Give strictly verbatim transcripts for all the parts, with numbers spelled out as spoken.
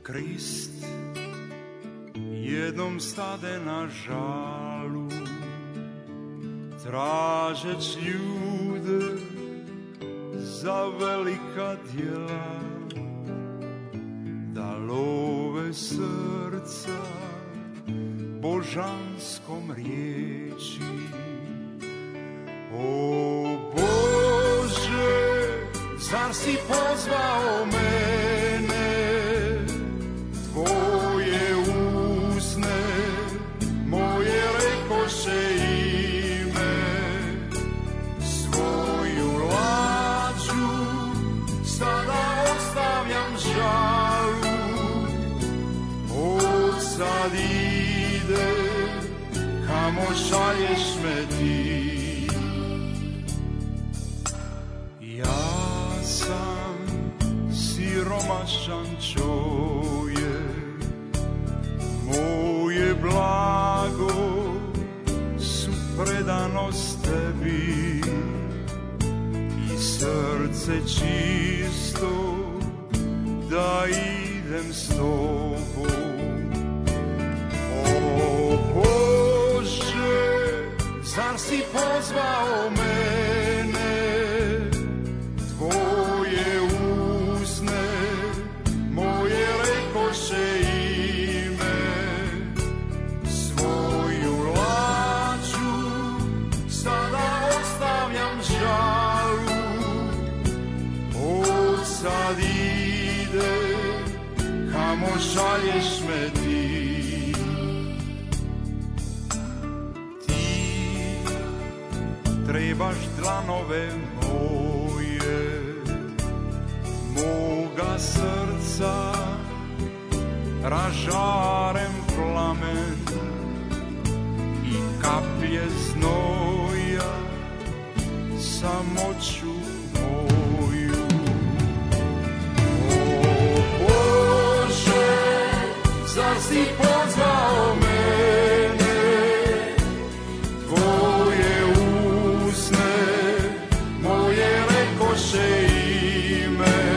Krist jednom stade na žalu, tražeć ljude za velika djela, da love srca božanskom riječi. O Bože, zar si pozvao mene, tvoje usne moje rekoše ime, svoju lađu sada ostavljam žalu, odsad ide kamo šalješ me ti. Ja sam siromašan čovjek, moje blago su predanost tebi i srce čisto da idem s tobom. O Bože, zar si pozvao mene, tvoje usne moje rekoše ime, svoju lađu sada ostavljam žalu, odsad ide kamo šalješ me ti. Ti trebaš dlanove moje, moga srca ražarem plamen i kaplje znoja samoću moju. O Bože, zar si pozvao mene, tvoje usne moje rekoše ime,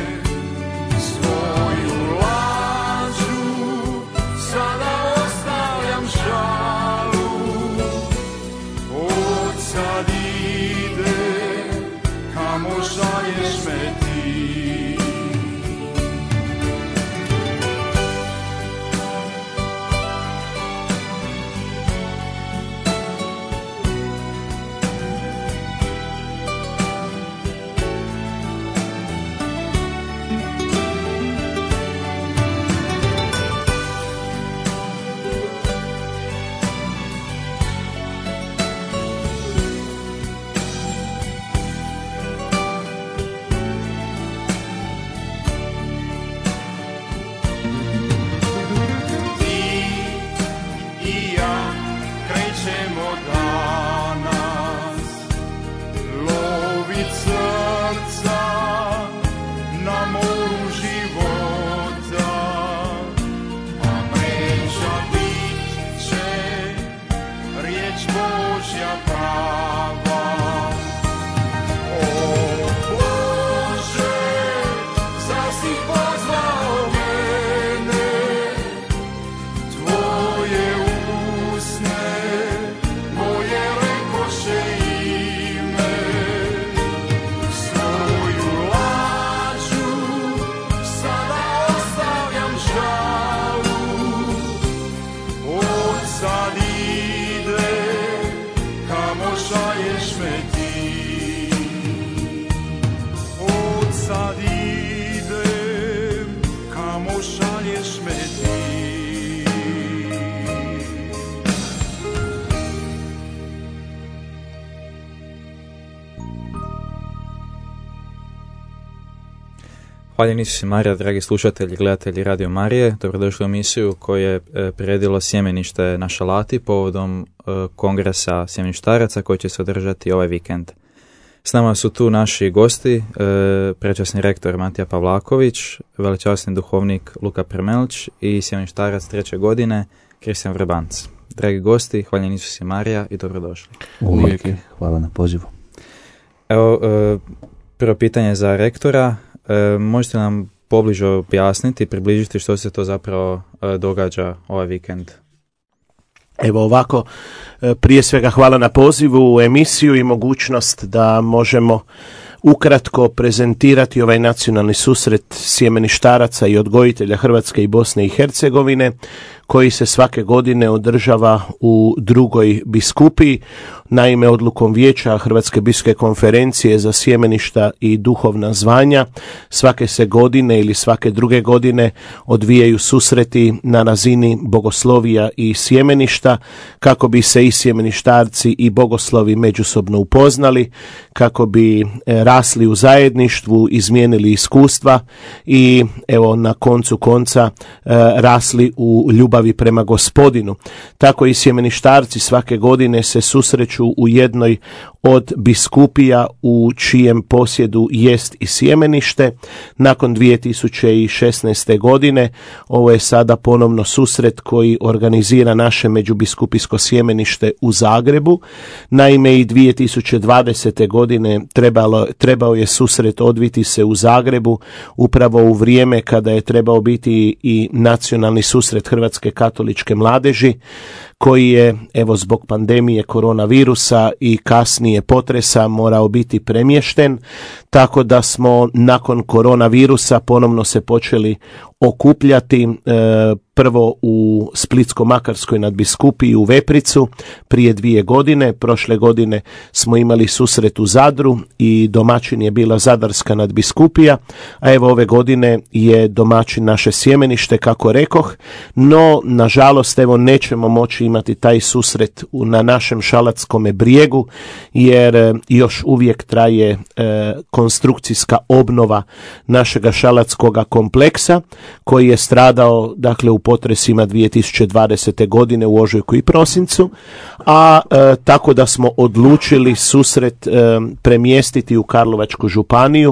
svoju lađu sada ostavljam žalu, odsad ide kamo šalješ me ti. Hvala Isusi Marija, dragi slušatelji i gledatelji Radio Marije. Dobrodošli u emisiju koju je priredilo Sjemenište na Šalati povodom kongresa sjemeništaraca koji će se održati ovaj vikend. S nama su tu naši gosti, prečasni rektor Matija Pavlaković, veličasni duhovnik Luka Premelić i sjemeništarac treće godine Kristijan Vrbanc. Dragi gosti, hvala Isusi Marija i dobrodošli. Uvijek. Hvala na pozivu. Evo, prvo pitanje za rektora. E, možete nam pobliže objasniti, približiti što se to zapravo događa ovaj vikend? Evo ovako, prije svega hvala na pozivu u emisiju i mogućnost da možemo ukratko prezentirati ovaj nacionalni susret sjemeništaraca i odgojitelja Hrvatske i Bosne i Hercegovine, koji se svake godine održava u drugoj biskupiji. Naime, odlukom Vijeća Hrvatske biskupske konferencije za sjemeništa i duhovna zvanja svake se godine ili svake druge godine odvijaju susreti na razini bogoslovija i sjemeništa, kako bi se i sjemeništarci i bogoslovi međusobno upoznali, kako bi rasli u zajedništvu, izmijenili iskustva i evo na koncu konca rasli u ljubavi prema Gospodinu. Tako i sjemeništarci svake godine se susreću u jednoj od biskupija u čijem posjedu jest i sjemenište. Nakon dvije tisuće šesnaeste. godine ovo je sada ponovno susret koji organizira naše međubiskupijsko sjemenište u Zagrebu. Naime, i dvije tisuće dvadesete. godine trebalo, trebao je susret odviti se u Zagrebu upravo u vrijeme kada je trebao biti i nacionalni susret Hrvatske katoličke mladeži, koji je evo zbog pandemije koronavirusa i kasnije potresa morao biti premješten, tako da smo nakon koronavirusa ponovno se počeli okupljati e, prvo u Splitsko-Makarskoj nadbiskupiji u Vepricu prije dvije godine. Prošle godine smo imali susret u Zadru i domaćin je bila Zadarska nadbiskupija, a evo ove godine je domaćin naše sjemenište, kako rekoh, no nažalost evo nećemo moći imati taj susret na našem Šalatskome brijegu, jer još uvijek traje e, konstrukcijska obnova našega šalatskoga kompleksa, koji je stradao dakle u potresima dvije tisuće dvadesete. godine u ožujku i prosincu, a e, tako da smo odlučili susret e, premjestiti u Karlovačku županiju,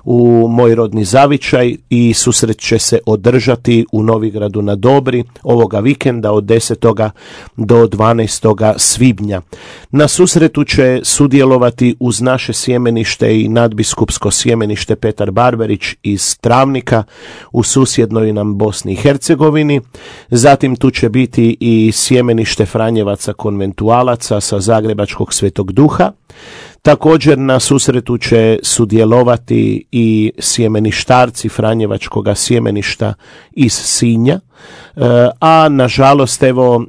u moj rodni Zavičaj, i susret će se održati u Novigradu na Dobri ovoga vikenda od desetoga do dvanaestoga svibnja. Na susretu će sudjelovati uz naše sjemenište i nadbiskupsko sjemenište Petar Barbarić iz Travnika u susjednoj nam Bosni i Hercegovini. Zatim tu će biti i sjemenište Franjevaca konventualaca sa Zagrebačkog Svetog Duha. Također na susretu će sudjelovati i sjemeništarci Franjevačkoga sjemeništa iz Sinja, a nažalost evo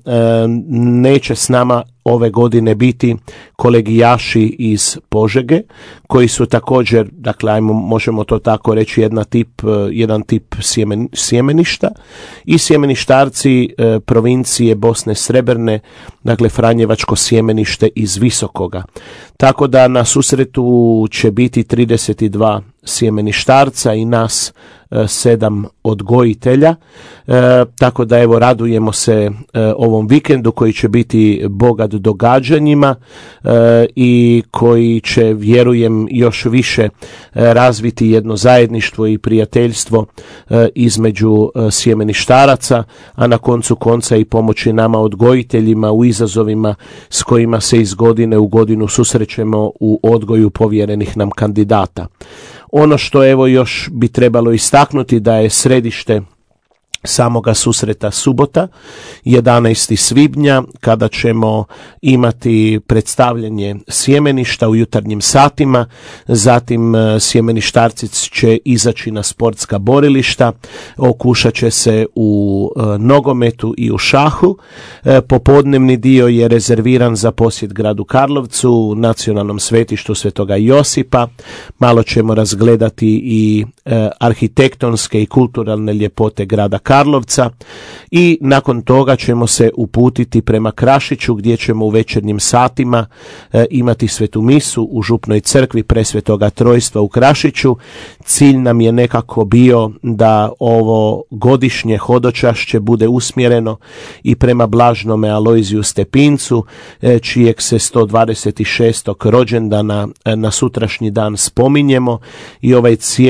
neće s nama ove godine biti kolegijaši iz Požege, koji su također, dakle ajmo, možemo to tako reći, jedna tip, jedan tip sjemen, sjemeništa i sjemeništarci e, provincije Bosne Srebrne, dakle Franjevačko sjemenište iz Visokoga. Tako da na susretu će biti trideset dva sjemeništarca i nas e, sedam odgojitelja, e, tako da evo radujemo se e, ovom vikendu koji će biti bogat događanjima e, i koji će, vjerujem, još više e, razviti jedno zajedništvo i prijateljstvo e, između e, sjemeništaraca, a na koncu konca i pomoći nama odgojiteljima u izazovima s kojima se iz godine u godinu susrećemo u odgoju povjerenih nam kandidata. Ono što evo još bi trebalo istaknuti da je središte samoga susreta subota, jedanaestog svibnja, kada ćemo imati predstavljanje sjemeništa u jutarnjim satima. Zatim sjemeništarci će izaći na sportska borilišta, okušat će se u e, nogometu i u šahu. E, popodnevni dio je rezerviran za posjet gradu Karlovcu, nacionalnom svetištu Svetoga Josipa. Malo ćemo razgledati i e, arhitektonske i kulturalne ljepote grada Karlovca i nakon toga ćemo se uputiti prema Krašiću, gdje ćemo u večernjim satima e, imati svetu misu u župnoj crkvi Presvetoga Trojstva u Krašiću. Cilj nam je nekako bio da ovo godišnje hodočašće bude usmjereno i prema blažnome Alojziju Stepincu, e, čijeg se sto dvadeset šestog rođendana e, na sutrašnji dan spominjemo, i ovaj cijeli tjedan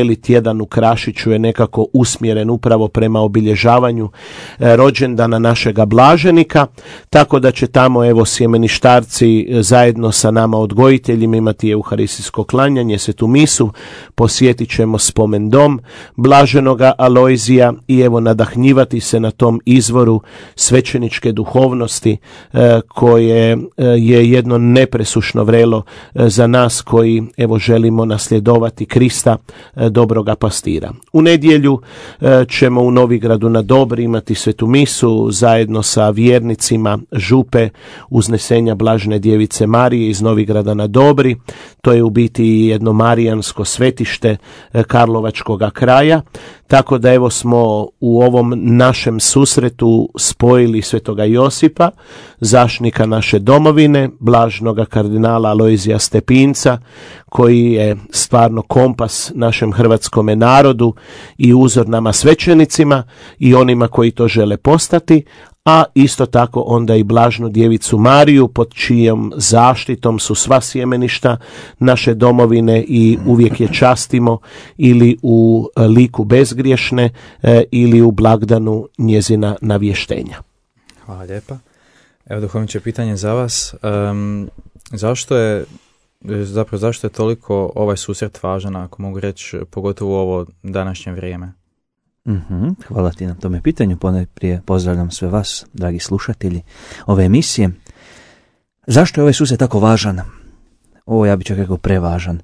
blagdan u Krašiću je nekako usmjeren upravo prema obilježavanju e, rođendana našega blaženika, tako da će tamo evo sjemeništarci zajedno sa nama odgojiteljima imati euharistijsko klanjanje, svetu misu, posjetit ćemo spomen dom blaženoga Alojzija i evo nadahnjivati se na tom izvoru svećeničke duhovnosti e, koje e, je jedno nepresušno vrelo e, za nas koji evo želimo nasljedovati Krista, e, dobroga pastira. U nedjelju e, ćemo u Novigradu na Dobri imati svetu misu zajedno sa vjernicima župe Uznesenja Blažene Djevice Marije iz Novigrada na Dobri. To je u biti jedno marijansko svetište e, Karlovačkoga kraja, tako da evo smo u ovom našem susretu spojili svetoga Josipa, zaštitnika naše domovine, blaženoga kardinala Alojzija Stepinca, koji je stvarno kompas našem hrvatskome narodu i uzor nama svećenicima i onima koji to žele postati, a isto tako onda i blaženu djevicu Mariju, pod čijom zaštitom su sva sjemeništa naše domovine i uvijek je častimo ili u liku bezgriješne e, ili u blagdanu njezina navještenja. Hvala lijepa. Evo duhovniče, pitanje za vas. Um, zašto je zapravo zašto je toliko ovaj susret važan, ako mogu reći, pogotovo u ovo današnje vrijeme? Mm-hmm, hvala ti na tome pitanju. Ponajprije pozdravljam sve vas, dragi slušatelji ove emisije. Zašto je ovaj susret tako važan? Ovo ja bih čak rekao prevažan.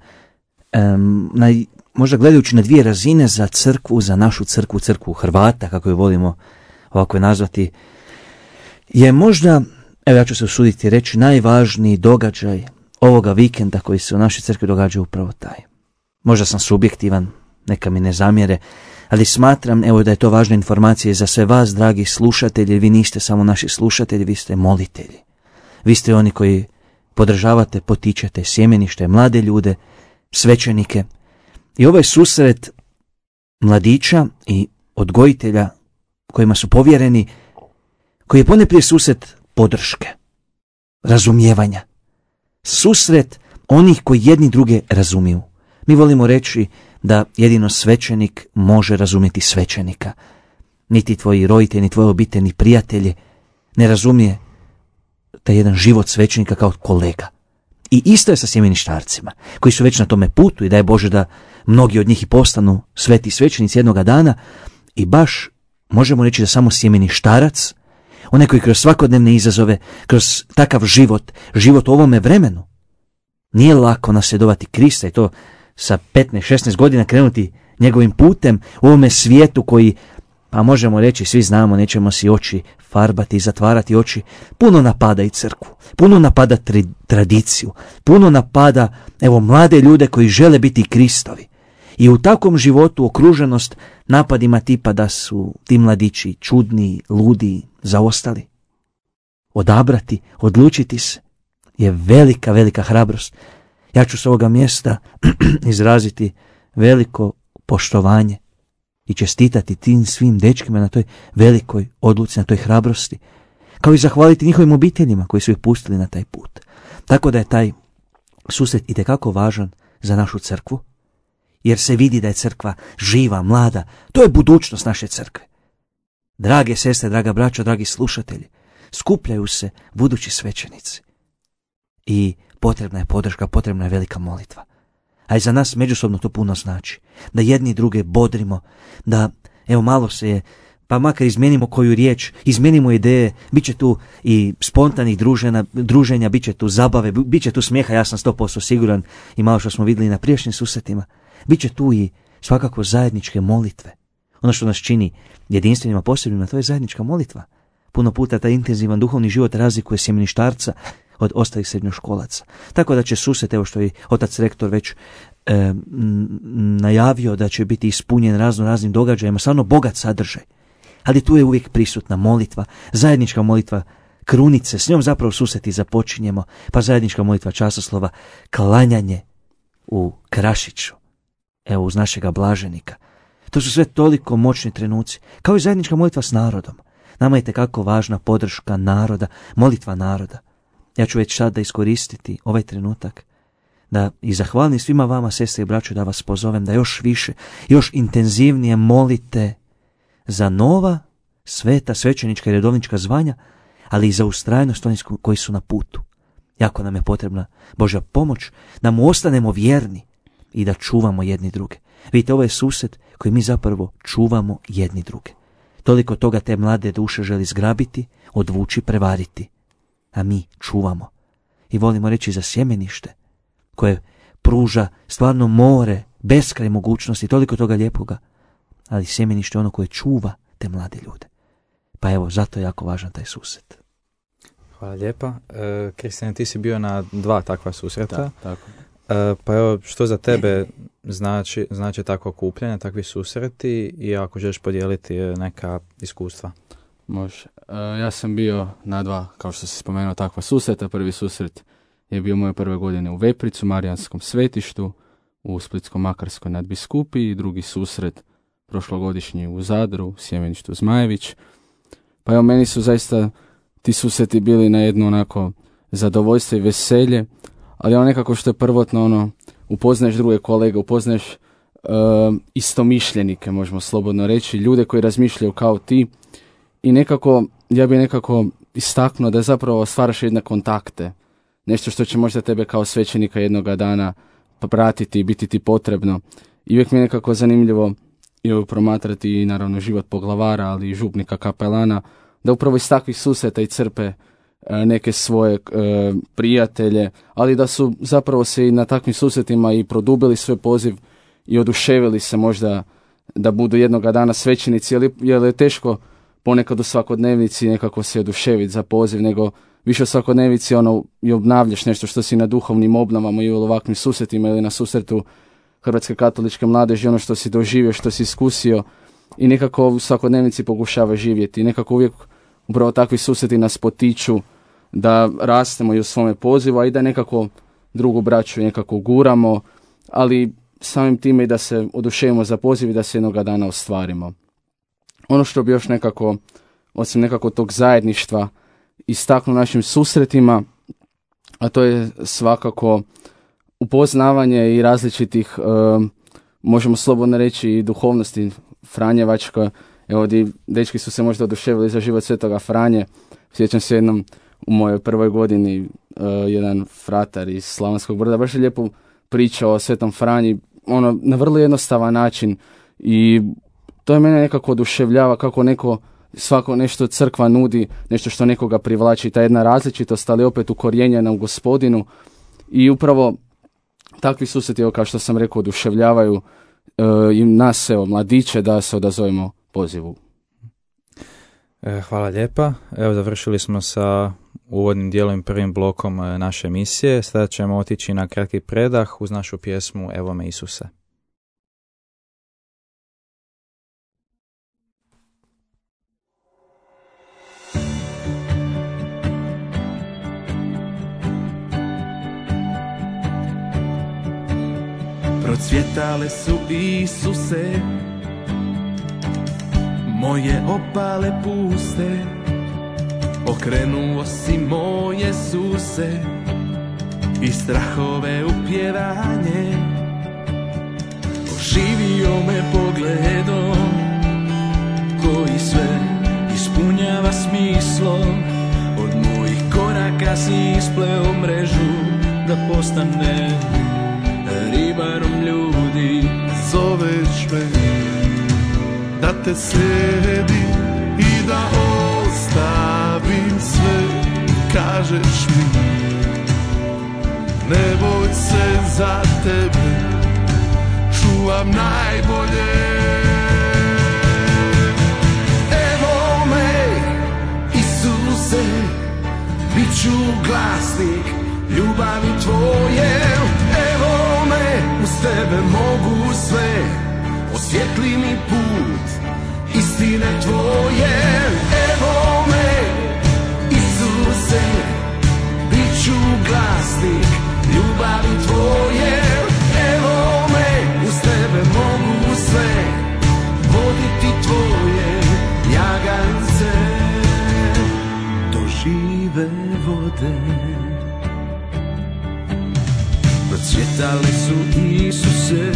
Um, na, možda gledajući na dvije razine za crkvu, za našu crkvu, crkvu Hrvata, kako je volimo ovako je nazvati, je možda, evo ja ću se usuditi reći, najvažniji događaj ovoga vikenda koji se u našoj crkvi događa upravo taj. Možda sam subjektivan, neka mi ne zamjere, ali smatram evo da je to važna informacija za sve vas, dragi slušatelji. Vi niste samo naši slušatelji, vi ste molitelji. Vi ste oni koji podržavate, potičete sjemenište, mlade ljude, svećenike. I ovaj susret mladića i odgojitelja kojima su povjereni, koji je ponajprije susret podrške, razumijevanja. Susret onih koji jedni druge razumiju. Mi volimo reći da jedino svećenik može razumjeti svećenika. Niti tvoji roditelji, ni tvoje obitelji, ni prijatelji ne razumije taj jedan život svećenika kao kolega. I isto je sa sjemeništarcima, koji su već na tome putu i daj Bože da mnogi od njih i postanu sveti svećenici jednoga dana. I baš možemo reći da samo sjemeništarac, onaj koji kroz svakodnevne izazove, kroz takav život, život u ovome vremenu, nije lako nasljedovati Krista i to sa petnaest šesnaest godina krenuti njegovim putem u ovome svijetu koji, pa možemo reći, svi znamo, nećemo si oči farbati i zatvarati oči, puno napada i crkvu, puno napada tri, tradiciju, puno napada evo mlade ljude koji žele biti Kristovi. I u takvom životu okruženost napadima tipa da su ti mladići čudni, ludi, zaostali. Odabrati, odlučiti se je velika, velika hrabrost. Ja ću s ovoga mjesta izraziti veliko poštovanje i čestitati tim svim dečkima na toj velikoj odluci, na toj hrabrosti, kao i zahvaliti njihovim obiteljima koji su ih pustili na taj put. Tako da je taj susret itekako važan za našu crkvu, jer se vidi da je crkva živa, mlada. To je budućnost naše crkve. Drage sestre, draga braćo, dragi slušatelji, skupljaju se budući svećenici. I potrebna je podrška, potrebna je velika molitva. A i za nas međusobno to puno znači. Da jedni druge bodrimo, da evo malo se je, pa makar izmijenimo koju riječ, izmijenimo ideje, bit će tu i spontanih druženja, druženja, bit će tu zabave, bit će tu smijeha, ja sam sto posto siguran i malo što smo vidjeli na prijašnjim susretima. Biće tu i svakako zajedničke molitve. Ono što nas čini jedinstvenima, posebnima, to je zajednička molitva. Puno puta taj intenzivan duhovni život razlikuje sjemeništarca od ostalih srednjoškolaca. Tako da će susret, evo što je otac rektor već e, najavio da će biti ispunjen razno raznim događajima, stvarno bogat sadržaj. Ali tu je uvijek prisutna molitva, zajednička molitva krunice, s njom zapravo susreti započinjemo, pa zajednička molitva časoslova, klanjanje u Krašiću, evo uz našega blaženika. To su sve toliko moćni trenuci, kao i zajednička molitva s narodom. Nama je tekako važna podrška naroda, molitva naroda. Ja ću već sada iskoristiti ovaj trenutak da i zahvalim svima vama, sestre i braćo, da vas pozovem da još više, još intenzivnije molite za nova sveta, svećenička i redovnička zvanja, ali i za ustrajnost onih koji su na putu. Jako nam je potrebna Božja pomoć da mu ostanemo vjerni i da čuvamo jedni druge. Vidite, ovo je susret koji mi zapravo čuvamo jedni druge. Toliko toga te mlade duše želi zgrabiti, odvući, prevariti. A mi čuvamo. I volimo reći za sjemenište, koje pruža stvarno more, beskraj mogućnosti, toliko toga lijepoga. Ali sjemenište je ono koje čuva te mlade ljude. Pa evo, zato je jako važan taj susret. Hvala lijepa. E, Kristijane, ti si bio na dva takva susreta. Da, tako. E, pa evo, što za tebe znači, znači takvo okupljanje, takvi susreti i ako želiš podijeliti neka iskustva? Može. E, ja sam bio na dva, kao što si spomenuo, takva susreta. Prvi susret je bio moje prve godine u Vepricu, Marijanskom svetištu, u Splitsko-Makarskoj nadbiskupiji, i drugi susret prošlogodišnji u Zadru, u sjemeništu Zmajević. Pa evo, meni su zaista ti susreti bili na jedno onako zadovoljstvo i veselje, ali ono nekako što je prvotno, ono, upoznaješ druge kolege, upoznaješ uh, istomišljenike, možemo slobodno reći, ljude koji razmišljaju kao ti, i nekako, ja bih nekako istaknuo da zapravo stvaraš jedne kontakte, nešto što će možda tebe kao svećenika jednoga dana pratiti i biti ti potrebno. I uvijek mi je nekako zanimljivo i promatrati i naravno život poglavara, ali i župnika kapelana, da upravo iz takvih susreta i crpe e, neke svoje e, prijatelje, ali da su zapravo se i na takvim susretima i produbili svoj poziv i oduševili se možda da budu jednoga dana svećenici, jer, jer je teško ponekad u svakodnevnici nekako se oduševiti za poziv, nego više u svakodnevnici ono, i obnavljaš nešto što si na duhovnim obnovama i u ovakvim susretima ili na susretu Hrvatske katoličke mladeži, ono što si doživio, što si iskusio, i nekako u svakodnevnici pokušava živjeti. I nekako uvijek upravo takvi susreti nas potiču da rastemo i u svome pozivu, a i da nekako drugu braću nekako guramo, ali samim time i da se oduševimo za poziv i da se jednoga dana ostvarimo. Ono što bi još nekako, osim nekako tog zajedništva, istaknuo našim susretima, a to je svakako upoznavanje i različitih, e, možemo slobodno reći, i duhovnosti franjevačka. Evo, ovdje dečki su se možda oduševili za život svetoga Franje. Sjećam se jednom u mojoj prvoj godini, e, jedan fratar iz Slavonskog Brda baš je lijepo pričao o svetom Franji, ono, na vrlo jednostavan način, i to je mene nekako oduševljava kako neko, svako nešto crkva nudi, nešto što nekoga privlači, ta jedna različitost, ali opet ukorijenjena u Gospodinu. I upravo takvi susreti, evo, kao što sam rekao, oduševljavaju e, i nas, evo, mladiće, da se odazovemo pozivu. E, hvala lijepa. Evo, završili smo sa uvodnim dijelom i prvim blokom naše emisije. Sada ćemo otići na kratki predah uz našu pjesmu Evo me Isuse. Procvjetale su, Isuse, moje opale puste, okrenuo si moje suse i strahove u pjevanje. Oživio me pogledom koji sve ispunjava smislom. Od mojih koraka si ispleo mrežu da postane ribarom ljudi. Zoveš me da te slijedim i da ostavim sve. Kažeš mi ne boj se, za tebe čuvam najbolje. Evo me, Isuse, bit ću glasnik ljubavi tvoje. Evo me, uz tebe mogu sve, osvijetli mi put istine tvoje. Evo me, Isuse, bit ću glasnik ljubavi tvoje. Evo me, uz tebe mogu sve, voditi tvoje jagance do žive vode. Procvjetale pitali su Isuse,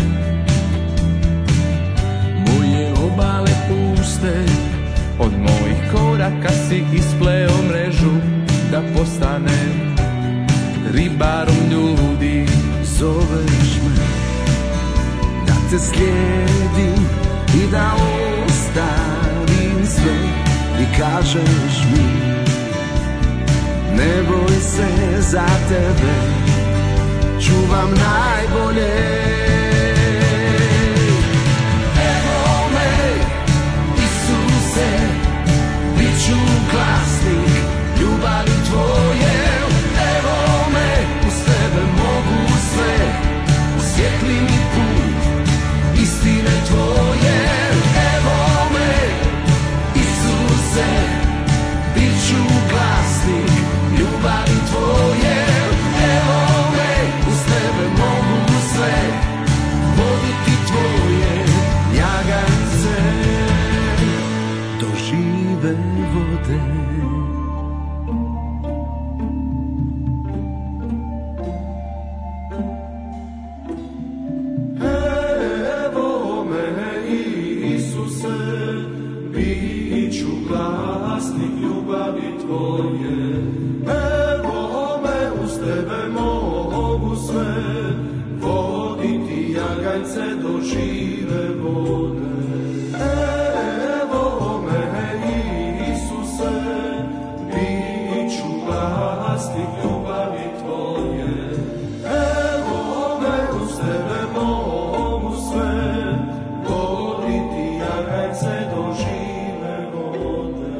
moje obale puste, od mojih koraka si ispleo mrežu, da postanem ribarom ljudi. Zoveš me da te slijedim i da ostavim sve i kažeš mi ne boj se, za tebe čuvam najbolje. Evo me, Isuse, bit ću glasnik ljubavi tvoje. Evo me, uz tebe mogu sve, osvijetli mi put istine tvoje. Evo me, Isuse, bit ću glasnik ljubavi tvoje. Evo me, uz tebe mogu sve, voditi tvoje ljagance do žive vode. Evo me, Isuse, bit ću glasnik ljubavi tvoje. Evo me, uz tebe mogu sve, voditi jaganjce do žive vode. Evo me, Isuse, bit ću glasnik ljubavi tvoje. Evo me, uz tebe mogu sve, voditi jaganjce do žive vode.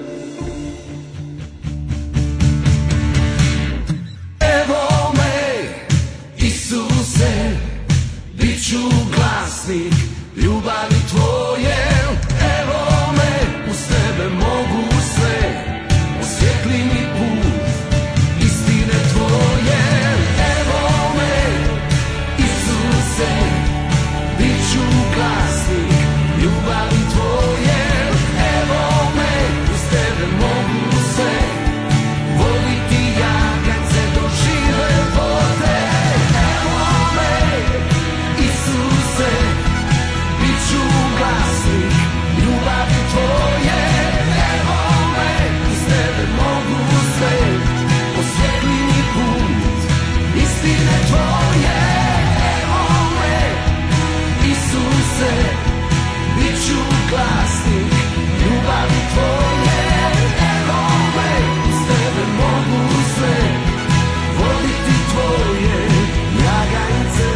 Evo me, Isuse, bit ću glasnik ljubavi tvoje. Evo me, uz tebe mogu sve, osvijetli mi put istine tvoje. Evo me, Isuse, bit ću glasnik ljubavi tvoje. Evo me, uz tebe mogu sve, voditi jaganjce do žive vode. Evo me, Isuse, bit ću glasnik ljubavi tvoje. Evo me, uz tebe mogu sve, osvijetli mi put istine tvoje. Evo me, Isuse, bit ću glasnik ljubavi tvoje. Evo me, uz tebe mogu sve, voditi tvoje jaganjce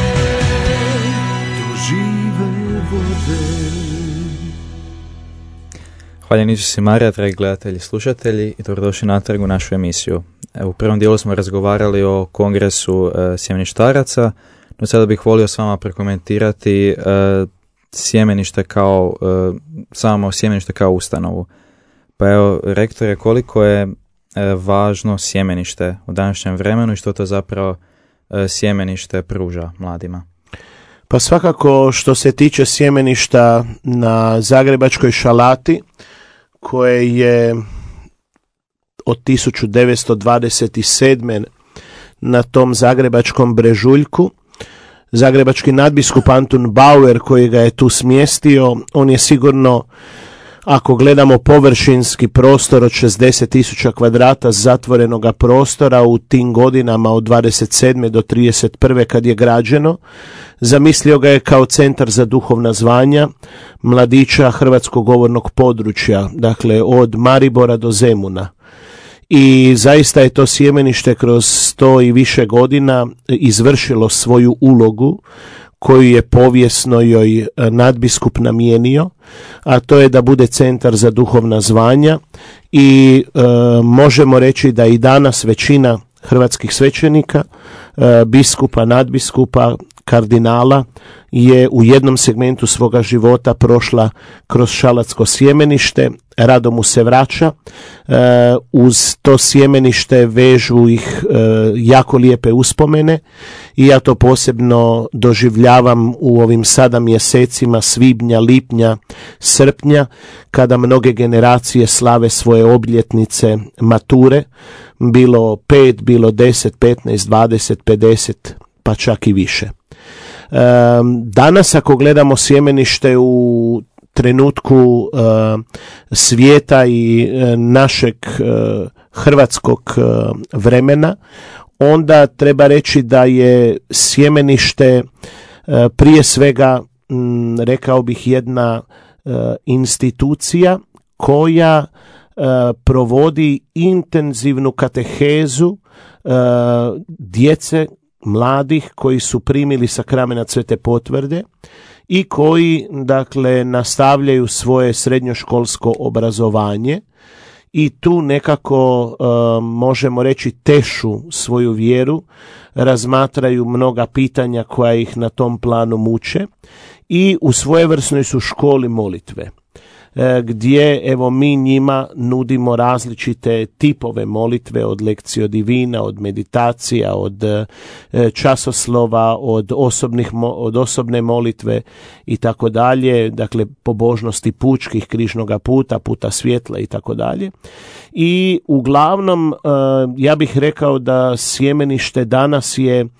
do žive vode. Hvaljen Isus i Marija, dragi gledatelji i slušatelji, i dobrodošli natrag u našu emisiju. Evo, u prvom dijelu smo razgovarali o kongresu e, sjemeništaraca, no sada bih volio s vama prokomentirati e, sjemenište kao, e, samo sjemenište kao ustanovu. Pa evo, rektore, koliko je e, važno sjemenište u današnjem vremenu i što to zapravo e, sjemenište pruža mladima? Pa svakako što se tiče sjemeništa na Zagrebačkoj Šalati, koje je od tisuću devetsto dvadeset sedme na tom zagrebačkom brežuljku, zagrebački nadbiskup Antun Bauer koji ga je tu smjestio, on je sigurno, ako gledamo površinski prostor od šezdeset tisuća kvadrata zatvorenoga prostora u tim godinama od dvadeset sedme do trideset prve kad je građeno, zamislio ga je kao centar za duhovna zvanja mladića hrvatskog govornog područja, dakle od Maribora do Zemuna. I zaista je to sjemenište kroz sto i više godina izvršilo svoju ulogu koju je povijesno joj nadbiskup namijenio, a to je da bude centar za duhovna zvanja i e, možemo reći da i danas većina hrvatskih svećenika, e, biskupa, nadbiskupa, kardinala je u jednom segmentu svoga života prošla kroz šalatsko sjemenište, rado mu se vraća, e, uz to sjemenište vežu ih e, jako lijepe uspomene i ja to posebno doživljavam u ovim sada mjesecima svibnja, lipnja, srpnja, kada mnoge generacije slave svoje obljetnice mature, bilo pet, bilo deset, petnaest, dvadeset, pedeset, pa čak i više. Danas ako gledamo sjemenište u trenutku svijeta i našeg hrvatskog vremena, onda treba reći da je sjemenište prije svega, rekao bih, jedna institucija koja provodi intenzivnu katehezu djece, mladih koji su primili sakrament Svete potvrde i koji, dakle, nastavljaju svoje srednjoškolsko obrazovanje i tu nekako uh, možemo reći tešu svoju vjeru, razmatraju mnoga pitanja koja ih na tom planu muče i u svojevrsnoj su školi molitve, gdje evo mi njima nudimo različite tipove molitve, od lekcio divina, od meditacija, od e, časoslova, od osobnih od osobne molitve i tako dalje, dakle pobožnosti pučkih, križnoga puta, puta svjetla i tako dalje. I uglavnom e, ja bih rekao da sjemenište danas je e,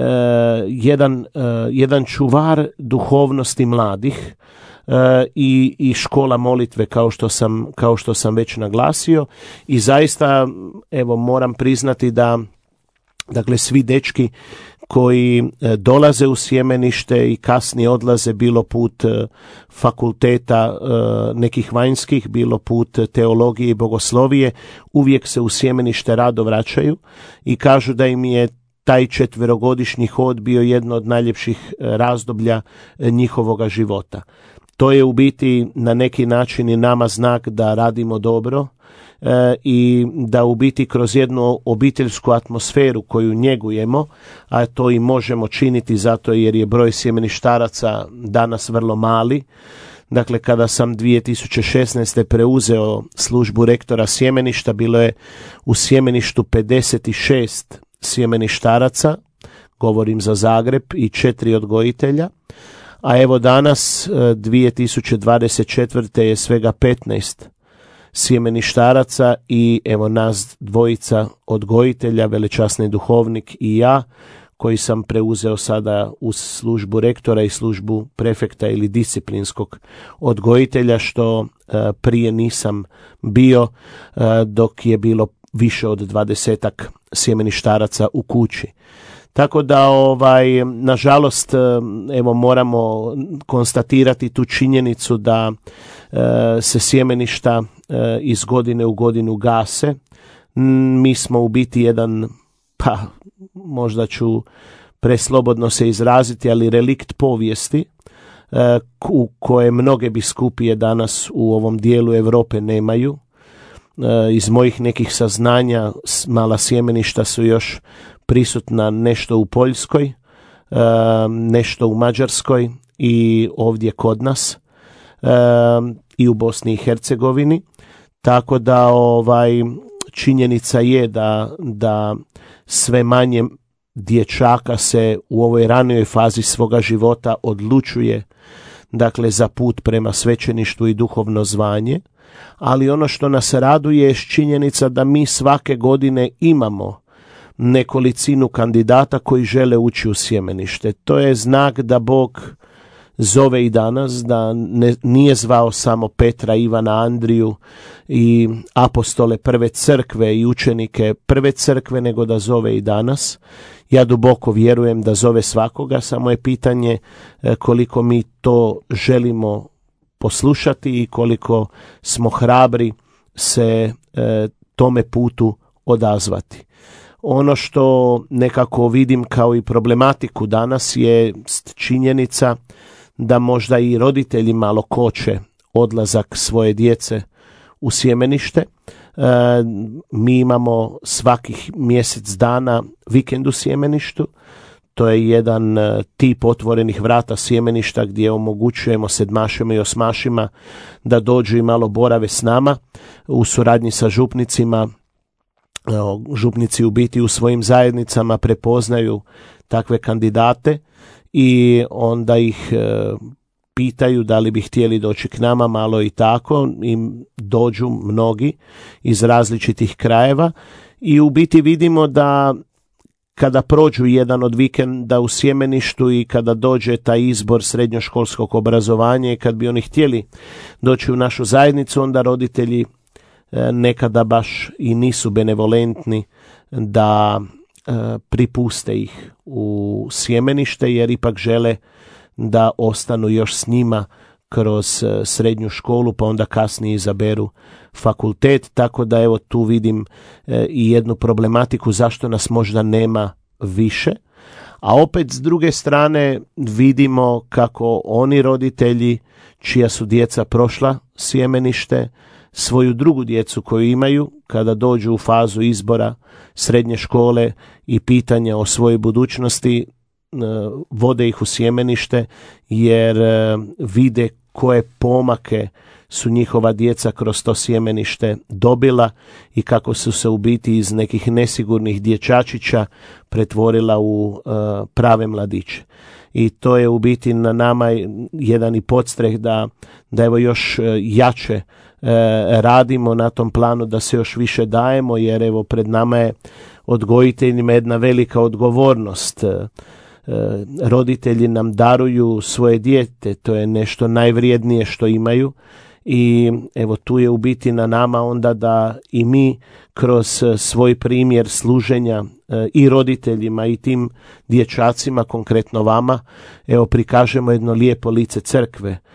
jedan, e, jedan čuvar duhovnosti mladih, Uh, i, i škola molitve, kao što sam, kao što sam već naglasio, i zaista evo moram priznati da, dakle, svi dečki koji uh, dolaze u sjemenište i kasnije odlaze bilo put uh, fakulteta uh, nekih vanjskih, bilo put teologije i bogoslovije, uvijek se u sjemenište rado vraćaju i kažu da im je taj četverogodišnji hod bio jedno od najljepših uh, razdoblja uh, njihovoga života. To je u biti na neki način i nama znak da radimo dobro e, i da u biti kroz jednu obiteljsku atmosferu koju njegujemo, a to i možemo činiti zato jer je broj sjemeništaraca danas vrlo mali. Dakle, kada sam dvije tisuće šesnaeste. preuzeo službu rektora sjemeništa, bilo je u sjemeništu pedeset šest sjemeništaraca, govorim za Zagreb, i četiri odgojitelja. A evo danas, dvije tisuće dvadeset četvrte. je svega petnaest sjemeništaraca i evo nas dvojica odgojitelja, velečasni duhovnik i ja, koji sam preuzeo sada uz službu rektora i službu prefekta ili disciplinskog odgojitelja, što prije nisam bio, dok je bilo više od dvadesetak sjemeništaraca u kući. Tako da, ovaj, nažalost, evo moramo konstatirati tu činjenicu da e, se sjemeništa e, iz godine u godinu gase. Mi smo u biti jedan, pa možda ću preslobodno se izraziti, ali relikt povijesti, e, u koje mnoge biskupije danas u ovom dijelu Europe nemaju. E, iz mojih nekih saznanja mala sjemeništa su još prisutna nešto u Poljskoj, nešto u Mađarskoj i ovdje kod nas i u Bosni i Hercegovini. Tako da ovaj činjenica je da, da sve manje dječaka se u ovoj ranijoj fazi svoga života odlučuje, dakle, za put prema svećeništvu i duhovno zvanje, ali ono što nas raduje je činjenica da mi svake godine imamo nekolicinu kandidata koji žele ući u sjemenište. To je znak da Bog zove i danas, da ne, nije zvao samo Petra, Ivana, Andriju i apostole prve crkve i učenike prve crkve, nego da zove i danas. Ja duboko vjerujem da zove svakoga, samo je pitanje koliko mi to želimo poslušati i koliko smo hrabri se e, tome putu odazvati. Ono što nekako vidim kao i problematiku danas je činjenica da možda i roditelji malo koče odlazak svoje djece u sjemenište. E, mi imamo svakih mjesec dana vikend u sjemeništu. To je jedan tip otvorenih vrata sjemeništa gdje omogućujemo sedmašima i osmašima da dođu i malo borave s nama u suradnji sa župnicima. Župnici u biti u svojim zajednicama prepoznaju takve kandidate i onda ih e, pitaju da li bi htjeli doći k nama malo i tako, i dođu mnogi iz različitih krajeva i u biti vidimo da kada prođu jedan od vikenda u Sjemeništu i kada dođe taj izbor srednjoškolskog obrazovanja i kad bi oni htjeli doći u našu zajednicu, onda roditelji e, nekada baš i nisu benevolentni da e, pripuste ih u Sjemenište, jer ipak žele da ostanu još s njima kroz e, srednju školu, pa onda kasnije izaberu fakultet, tako da evo tu vidim e, i jednu problematiku zašto nas možda nema više, a opet s druge strane vidimo kako oni roditelji čija su djeca prošla Sjemenište, svoju drugu djecu koju imaju kada dođu u fazu izbora srednje škole i pitanja o svojoj budućnosti, e, vode ih u Sjemenište jer e, vide koje pomake su njihova djeca kroz to Sjemenište dobila i kako su se u biti iz nekih nesigurnih dječačića pretvorila u uh, prave mladiće. I to je u biti na nama jedan i podstreh da, da evo još uh, jače uh, radimo na tom planu, da se još više dajemo, jer evo pred nama je odgojiteljima jedna velika odgovornost. Uh, roditelji nam daruju svoje dijete, to je nešto najvrijednije što imaju. I evo tu je u biti na nama onda da i mi kroz svoj primjer služenja e, i roditeljima i tim dječacima, konkretno vama, evo prikažemo jedno lijepo lice crkve e,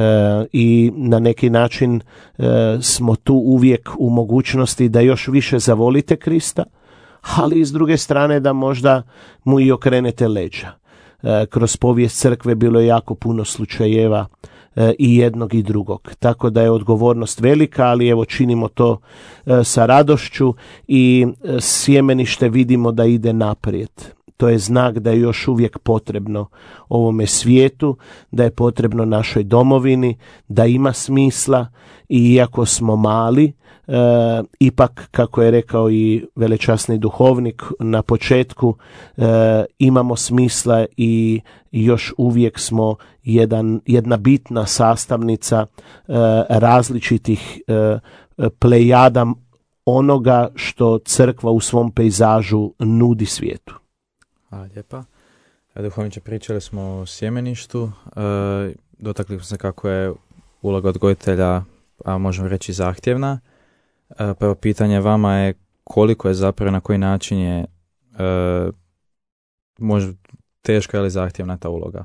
i na neki način e, smo tu uvijek u mogućnosti da još više zavolite Krista, ali i s druge strane da možda mu i okrenete leđa. E, kroz povijest crkve bilo je jako puno slučajeva i jednog i drugog. Tako da je odgovornost velika, ali evo činimo to e, sa radošću i e, Sjemenište vidimo da ide naprijed. To je znak da je još uvijek potrebno ovome svijetu, da je potrebno našoj domovini, da ima smisla i iako smo mali, e, ipak, kako je rekao i velečasni duhovnik na početku, e, imamo smisla i još uvijek smo jedan, jedna bitna sastavnica e, različitih e, plejada onoga što crkva u svom pejzažu nudi svijetu. Hvala lijepa. Duhovniče, pričali smo o Sjemeništu, e, dotakli smo se kako je uloga odgojitelja, a možemo reći zahtjevna. E, prvo pitanje vama je koliko je zapravo, na koji način je e, možda teška ili zahtjevna ta uloga?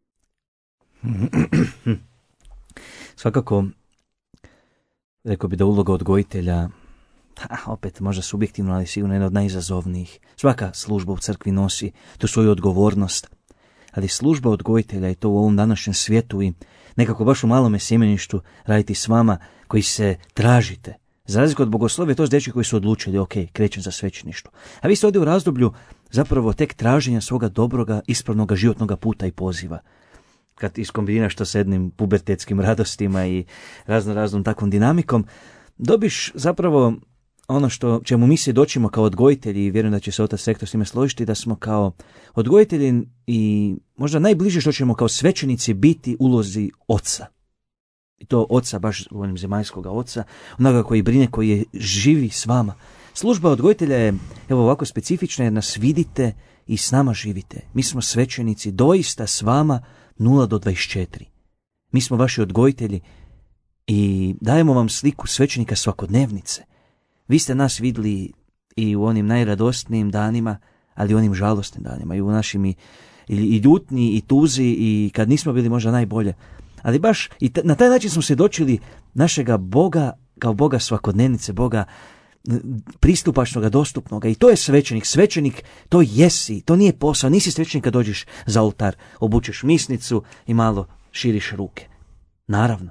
Svakako, rekao bi da uloga odgojitelja, ha, opet možda subjektivno, ali sigurno jedna od najizazovnijih. Svaka služba u crkvi nosi tu svoju odgovornost, ali služba odgojitelja je to u ovom današnjem svijetu i nekako baš u malome Sjemeništu raditi s vama koji se tražite. Za razliku od bogoslovja, to su dečki koji su odlučili, ok, krećem za svećeništvo. A vi ste ovdje u razdoblju zapravo tek traženja svoga dobroga, ispravnoga životnoga puta i poziva. Kad iskombiniraš to s jednim pubertetskim radostima i razno raznom takvom dinamikom, dobiš zapravo ono što čemu mi svjedočimo kao odgojitelji, i vjerujem da će se otac Sektor s time složiti, da smo kao odgojitelji i možda najbliže što ćemo kao svećenici biti ulozi oca. I to oca, baš govorim zemaljskoga oca, onoga koji brine, koji je živi s vama. Služba odgojitelja je evo ovako specifična jer nas vidite i s nama živite. Mi smo svećenici doista s vama nula do dvadeset četiri. Mi smo vaši odgojitelji i dajemo vam sliku svećenika svakodnevnice. Vi ste nas vidjeli i u onim najradosnijim danima, ali i u onim žalostnim danima, i u našim i, i ljutnji i tuzi i kad nismo bili možda najbolje. Ali baš i t- na taj način smo svjedočili našega Boga kao Boga svakodnevnice, Boga pristupačnoga, dostupnoga. I to je svećenik. Svećenik to jesi, to nije posao. Nisi svećenik kad dođeš za oltar, obučeš misnicu i malo širiš ruke. Naravno,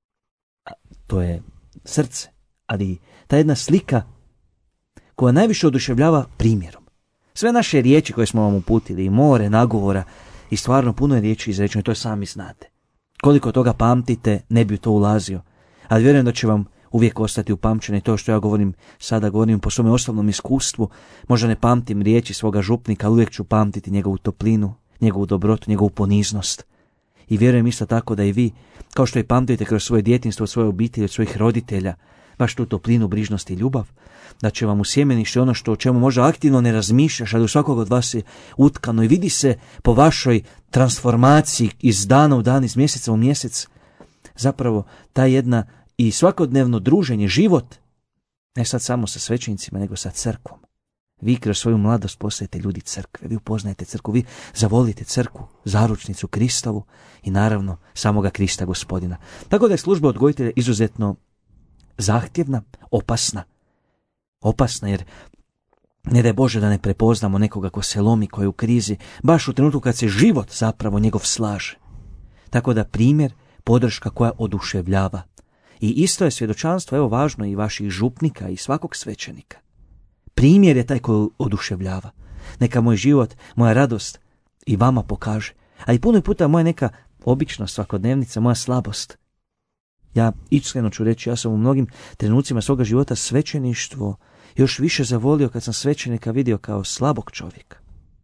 to je srce, ali ta jedna slika koja najviše oduševljava primjerom. Sve naše riječi koje smo vam uputili, i more, nagovora, i stvarno puno je riječi izrečeno, i to sami znate. Koliko toga pamtite, ne bi u to ulazio. Ali vjerujem da će vam uvijek ostati upamćeno i to što ja govorim sada, govorim po svome osobnom iskustvu. Možda ne pamtim riječi svoga župnika, ali uvijek ću pamtiti njegovu toplinu, njegovu dobrotu, njegovu poniznost. I vjerujem isto tako da i vi, kao što i pamtite kroz svoje djetinjstvo, od svoje obitelji, od svojih roditelja, baš tu toplinu, brižnost i ljubav, da će vam u sjemenište ono što o čemu možda aktivno ne razmišljaš, ali u svakog od vas je utkano i vidi se po vašoj transformaciji iz dana u dan, iz mjeseca u mjesec, zapravo ta jedna i svakodnevno druženje, život, ne sad samo sa svećenicima, nego sa crkvom. Vi kroz svoju mladost postajete ljudi crkve, vi upoznajete crkvu, vi zavolite crkvu, zaručnicu Kristovu i naravno samoga Krista Gospodina. Tako da je služba odgojitelja izuzetno zahtjevna, opasna. Opasna jer ne daj Bože da ne prepoznamo nekoga ko se lomi, ko je u krizi, baš u trenutku kad se život zapravo njegov slaže. Tako da primjer, podrška koja oduševljava. I isto je svjedočanstvo, evo važno i vaših župnika i svakog svećenika. Primjer je taj koji oduševljava. Neka moj život, moja radost i vama pokaže. Ali puno puta moja neka obična svakodnevnica, moja slabost. Ja iskreno ću reći, ja sam u mnogim trenucima svoga života svećeništvo još više zavolio kad sam svećenika vidio kao slabog čovjeka,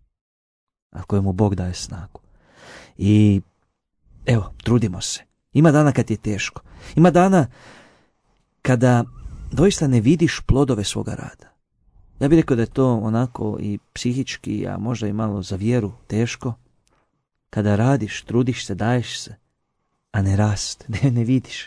a kojemu Bog daje snagu. I evo, trudimo se. Ima dana kad je teško. Ima dana kada doista ne vidiš plodove svoga rada. Ja bih rekao da je to onako i psihički, a možda i malo za vjeru teško. Kada radiš, trudiš se, daješ se, a ne rast, ne, ne vidiš.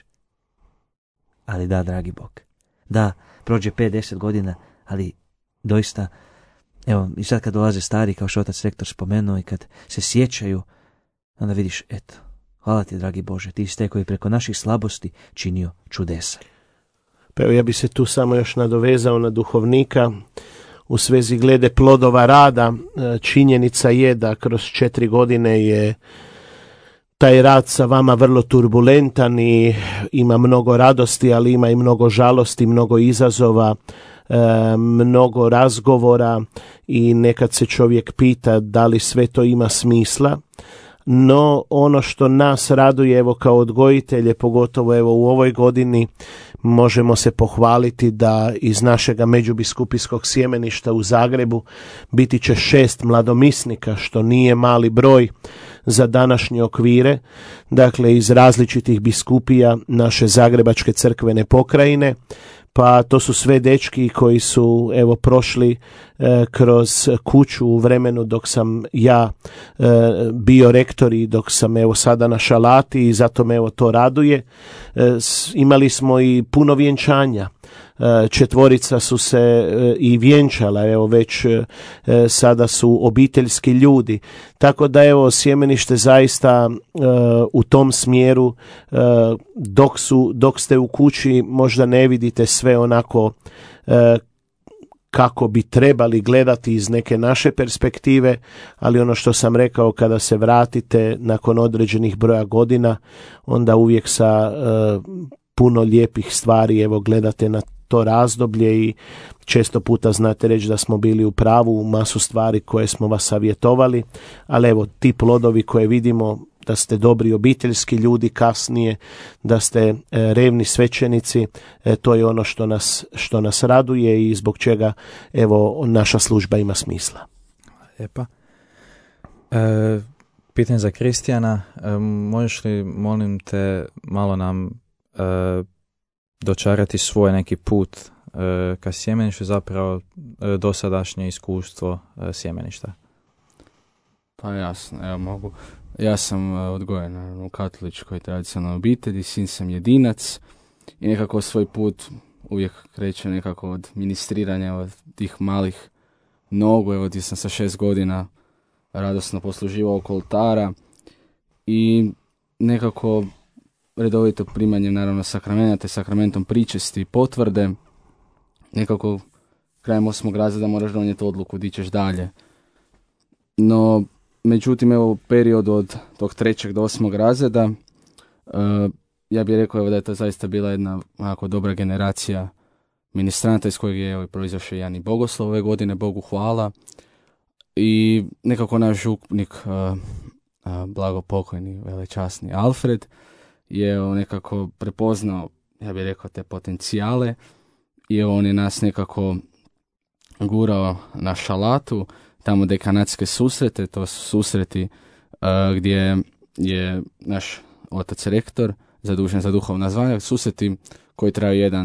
Ali da, dragi Bog, da, prođe pet deset godina, ali doista, evo, i sad kad dolaze stari, kao što otac rektor spomenuo, i kad se sjećaju, onda vidiš, eto, hvala ti, dragi Bože, ti si taj koji preko naših slabosti činio čudesa. Pa evo, ja bi se tu samo još nadovezao na duhovnika u svezi glede plodova rada. Činjenica je da kroz četiri godine je taj rad sa vama vrlo turbulentan i ima mnogo radosti, ali ima i mnogo žalosti, mnogo izazova, mnogo razgovora i nekad se čovjek pita da li sve to ima smisla. No ono što nas raduje, evo kao odgojitelje, pogotovo evo u ovoj godini, možemo se pohvaliti da iz našega međubiskupijskog sjemeništa u Zagrebu biti će šest mladomisnika, što nije mali broj za današnje okvire, dakle iz različitih biskupija naše Zagrebačke crkvene pokrajine. Pa to su sve dečki koji su evo prošli e, kroz kuću u vremenu dok sam ja e, bio rektor i dok sam evo sada na šalati i zato me evo to raduje. E, s, imali smo i puno vjenčanja. E, četvorica su se e, i vjenčala, evo već e, sada su obiteljski ljudi. Tako da evo sjemenište zaista e, u tom smjeru e, dok su, dok ste u kući možda ne vidite sve onako e, kako bi trebali gledati iz neke naše perspektive, ali ono što sam rekao, kada se vratite nakon određenih broja godina, onda uvijek sa e, puno lijepih stvari evo gledate na to razdoblje i često puta znate reći da smo bili u pravu u masu stvari koje smo vas savjetovali, ali evo ti plodovi koje vidimo, da ste dobri obiteljski ljudi kasnije, da ste e, revni svećenici, e, to je ono što nas, što nas raduje i zbog čega evo naša služba ima smisla. Lijepa. E, pitanje za Kristijana, e, možeš li, molim te, malo nam e, dočarati svoj neki put e, ka sjemeništu, zapravo e, dosadašnje iskustvo e, sjemeništa? Pa jasno, evo mogu. Ja sam odgojen u katoličkoj tradicionalnoj obitelji, sin sam jedinac i nekako svoj put uvijek kreće nekako od ministriranja od tih malih nogu, evo gdje sam sa šest godina radosno posluživao oko oltara i nekako redovito primanjem naravno sakramenata i sakramentom pričesti potvrde, nekako krajem osmog razreda moraš donijeti odluku di ćeš dalje. No, međutim, evo period od tog trećeg do osmog razreda, uh, ja bih rekao evo, da je to zaista bila jedna onako dobra generacija ministranta iz kojeg je evo, proizašao jedan i bogoslov ove godine, Bogu hvala. I nekako naš župnik, uh, uh, blagopokojni, velečasni Alfred, je evo, nekako prepoznao, ja bih rekao, te potencijale i evo, on je nas nekako gurao na šalatu, tamo dekanatske susrete, to su susreti uh, gdje je naš otac rektor zadužen za duhovna zvanja, susreti koji traju jedan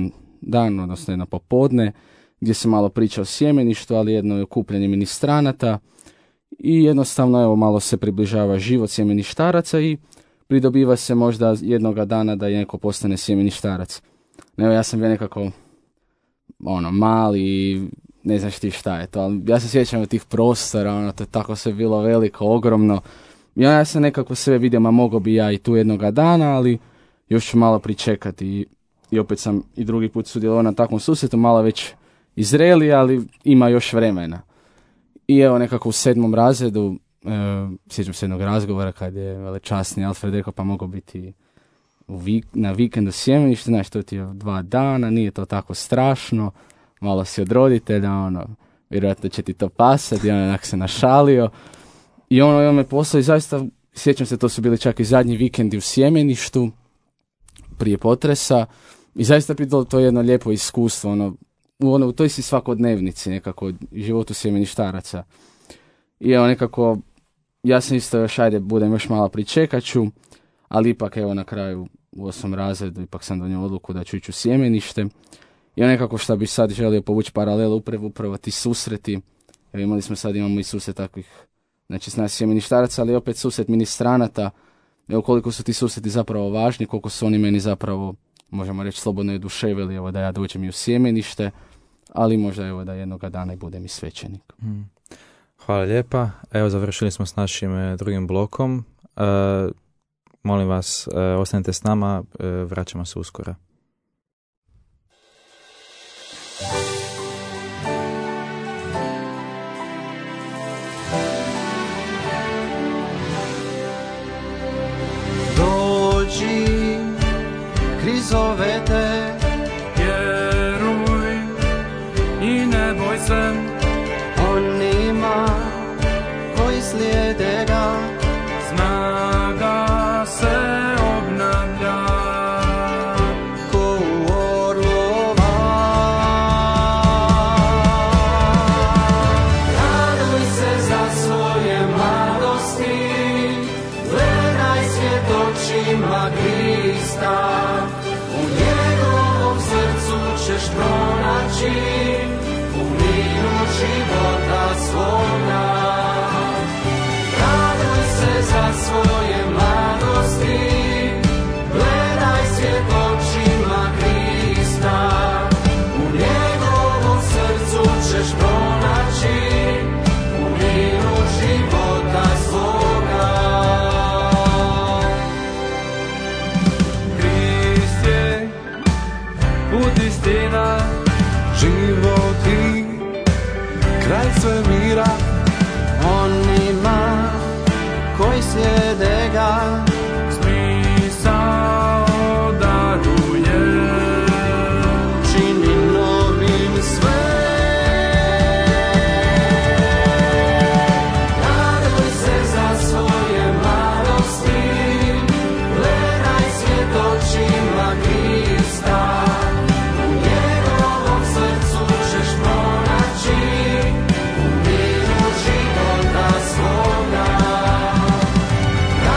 dan, odnosno jedno popodne, gdje se malo priča o sjemeništu, ali jedno je okupljanje ministranata i jednostavno evo malo se približava život sjemeništaraca i pridobiva se možda jednoga dana da neko postane sjemeništarac. Evo ja sam bio nekako ono mali, ne znaš ti šta je to, ali ja se sjećam tih prostora, ono, to je tako sve bilo veliko, ogromno. Ja, ja sam nekako sve vidio, ma mogo bi ja i tu jednoga dana, ali još ću malo pričekati i, i opet sam i drugi put sudjelovao na takvom susretu, malo već izreli, ali ima još vremena. I evo nekako u sedmom razredu, e, sjećam se jednog razgovora kad je velečasni Alfred rekao pa mogu biti u vik, na vikendu sjemenište, znaš to ti je dva dana, nije to tako strašno, malo si od roditelja, ono, vjerojatno će ti to pasati, on onak se našalio. I ono, on me poslao i zaista, sjećam se, to su bili čak i zadnji vikendi u sjemeništu, prije potresa, i zaista bi to, to je jedno lijepo iskustvo, ono, u, ono, u toj si svakodnevnici, nekako, životu sjemeništaraca. I evo, nekako, ja sam isto još, ajde, budem još malo pričekat ću, ali ipak, evo, na kraju, u osmom razredu, ipak sam donio odluku da ću ići u sjemenište. I nekako što bi sad želio povući paralelu, upravo, upravo ti susreti, evo, imali smo sad, imamo i susret takvih, znači s nas sjemeništaraca, ali opet susret ministranata, evo koliko su ti susreti zapravo važni, koliko su oni meni zapravo, možemo reći, slobodno oduševili, evo da ja dođem i u sjemenište, ali možda evo da jednoga dana i budem i svećenik. Hmm. Hvala lijepa. Evo završili smo s našim e, drugim blokom. E, molim vas, e, ostanite s nama, e, vraćamo se uskoro. Dođi, krizovete, Vjeruj i ne boj se, onima koji slijede ga, snaga se obnavlja. ko u orlova. Raduj se za svoje mladosti, gledaj svijet očima Krista, u njegovom srcu ćeš pronaći puninu života svoga. Raduj se za svoje mladosti, gledaj svijet očima Krista, u njegovom srcu ćeš pronaći puninu života svoga. Krist je put, istina, život i kraj svemira. Onima koji slijede ga, Smisao daruje, čini novim sve. Raduj se za svoje mladosti, gledaj svijet očima Krista, u njegovom srcu ćeš pronaći puninu života svoga.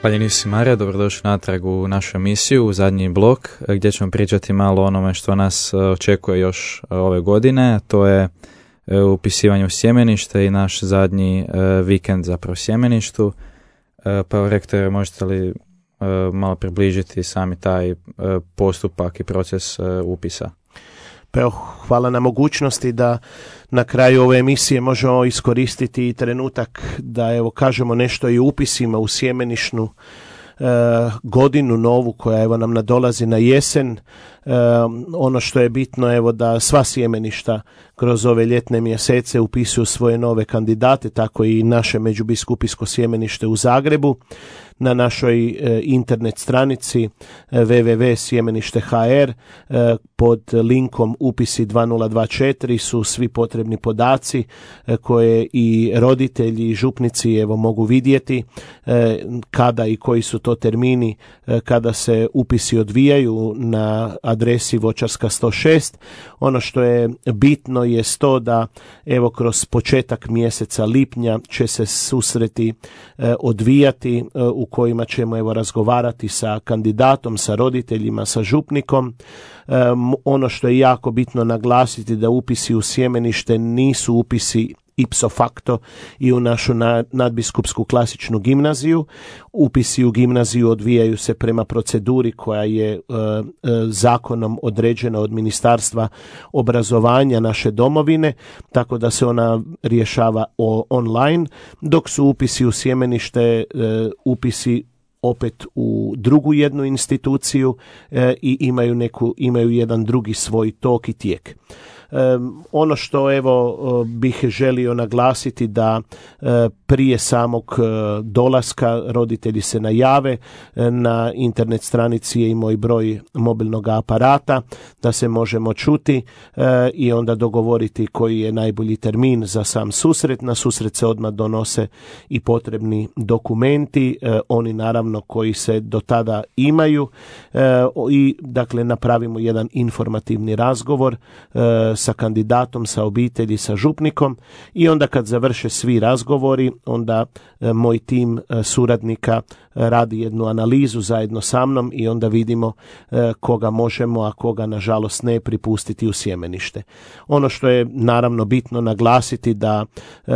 Hvala si Marija, dobrodošli natrag u našu emisiju, u zadnji blok, gdje ćemo pričati malo o onome što nas očekuje još ove godine. To je upisivanje u sjemenište i naš zadnji vikend zapravo u sjemeništu. Pa rektor, možete li malo približiti sami taj postupak i proces upisa? Pa evo, hvala na mogućnosti da na kraju ove emisije možemo iskoristiti i trenutak da evo kažemo nešto i upisima u sjemenišnu e, godinu novu koja evo nam nadolazi na jesen. E, ono što je bitno evo da sva sjemeništa kroz ove ljetne mjesece upisuju svoje nove kandidate, tako i naše međubiskupijsko sjemenište u Zagrebu. Na našoj e, internet stranici e, w w w tačka sjemenište tačka h r e, pod linkom upisi dva nula dva četiri su svi potrebni podaci e, koje i roditelji i župnici evo mogu vidjeti e, kada i koji su to termini e, kada se upisi odvijaju na adresi Voćarska sto šest. Ono što je bitno je to da evo kroz početak mjeseca lipnja će se susreti e, odvijati e, u kojima ćemo evo razgovarati sa kandidatom, sa roditeljima, sa župnikom. E, ono što je jako bitno naglasiti da upisi u sjemenište nisu upisi ipso facto i u našu nadbiskupsku klasičnu gimnaziju. Upisi u gimnaziju odvijaju se prema proceduri koja je e, e, zakonom određena od Ministarstva obrazovanja naše domovine, tako da se ona rješava o, online, dok su upisi u sjemenište e, upisi opet u drugu jednu instituciju e, i imaju neku imaju jedan drugi svoj tok i tijek. Um, ono što evo bih želio naglasiti da uh, prije samog uh, dolaska roditelji se najave, uh, na internet stranici je i moj broj mobilnog aparata da se možemo čuti uh, i onda dogovoriti koji je najbolji termin za sam susret. Na susret se odmah donose i potrebni dokumenti, uh, oni naravno koji se do tada imaju uh, i dakle napravimo jedan informativni razgovor uh, sa kandidatom, sa obitelji, sa župnikom i onda kad završe svi razgovori, onda e, moj tim e, suradnika e, radi jednu analizu zajedno sa mnom i onda vidimo e, koga možemo, a koga nažalost ne pripustiti u sjemenište. Ono što je naravno bitno naglasiti da e,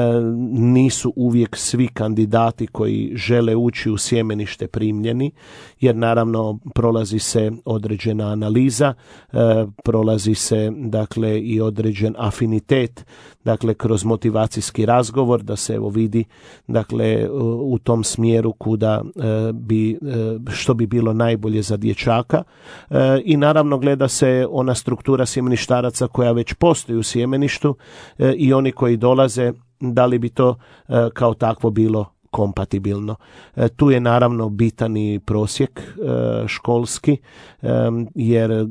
nisu uvijek svi kandidati koji žele ući u sjemenište primljeni, jer naravno prolazi se određena analiza, e, prolazi se dakle i određen afinitet, dakle kroz motivacijski razgovor da se evo vidi dakle u tom smjeru kuda e, bi, e, što bi bilo najbolje za dječaka e, i naravno gleda se ona struktura sjemeništaraca koja već postoji u sjemeništu e, i oni koji dolaze, da li bi to e, kao takvo bilo kompatibilno. E, tu je naravno bitan i prosjek e, školski e, jer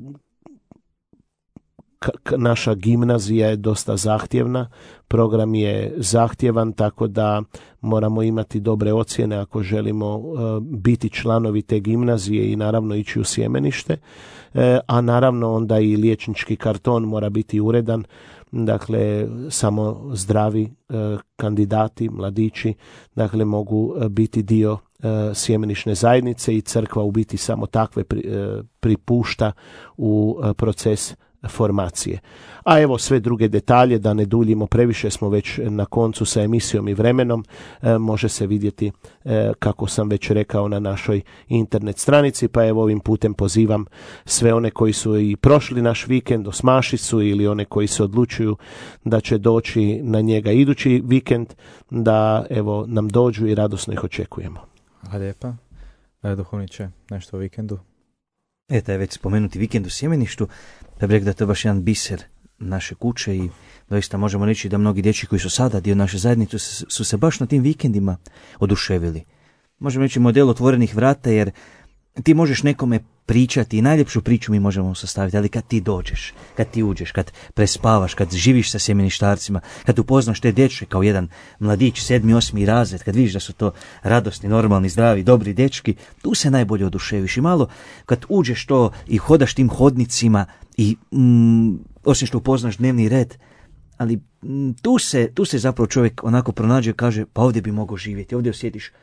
K- naša gimnazija je dosta zahtjevna, program je zahtjevan, tako da moramo imati dobre ocjene ako želimo uh, biti članovi te gimnazije i naravno ići u sjemenište, uh, a naravno onda i liječnički karton mora biti uredan, dakle samo zdravi uh, kandidati, mladići, dakle mogu uh, biti dio uh, sjemenišne zajednice i crkva u biti samo takve pri, uh, pripušta u uh, proces formacije. A evo sve druge detalje, da ne duljimo previše, smo već na koncu sa emisijom i vremenom, e, može se vidjeti e, kako sam već rekao na našoj internet stranici, pa evo ovim putem pozivam sve one koji su i prošli naš vikend u Smašicu ili one koji se odlučuju da će doći na njega idući vikend, da evo nam dođu i radosno ih očekujemo. Hvala lijepa. E, duhovniče, nešto o vikendu? E, taj već spomenuti vikend u sjemeništu, da bih rekao da to je baš jedan biser naše kuće i doista možemo reći da mnogi dječji koji su sada dio naše zajednice su, su se baš na tim vikendima oduševili. Možemo reći model otvorenih vrata, jer ti možeš nekome pričati i najljepšu priču mi možemo sastaviti, ali kad ti dođeš, kad ti uđeš, kad prespavaš, kad živiš sa sjemeništarcima, kad upoznaš te dječke kao jedan mladić, sedmi, osmi razred, kad vidiš da su to radosni, normalni, zdravi, dobri dečki, tu se najbolje oduševiš. I malo kad uđeš to i hodaš tim hodnicima i mm, osim što upoznaš dnevni red, ali mm, tu, se, tu se zapravo čovjek onako pronađe i kaže pa ovdje bi mogao živjeti, ovdje osjetiš